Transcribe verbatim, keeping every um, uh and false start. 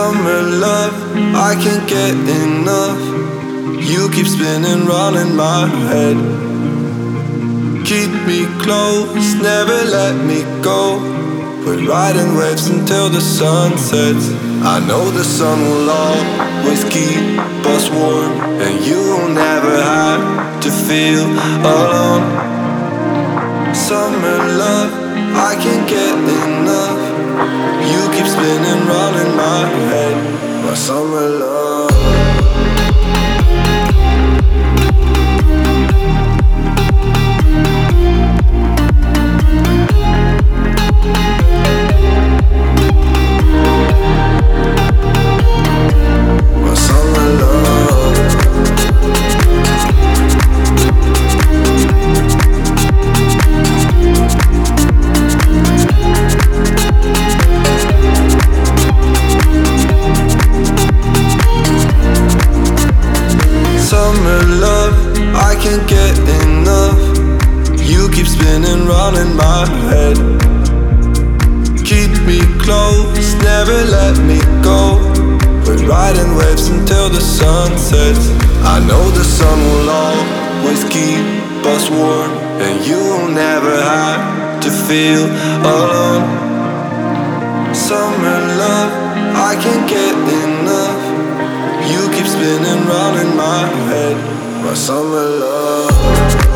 Summer love, I can't get enough. You keep spinning round in my head. Keep me close, never let me go. We're riding waves until the sun sets. I know the sun will always keep us warm, and you will never have to feel alone. Summer love, I can't get enough. You keep spinning round in my head. My summer love. Summer love, I can't get enough. You keep spinning round in my head. Keep me close, never let me go. We're riding waves until the sun sets. I know the sun will always keep us warm, and you will never have to feel alone. Summer love, I can't get enough. You keep spinning round in my head. My summer love.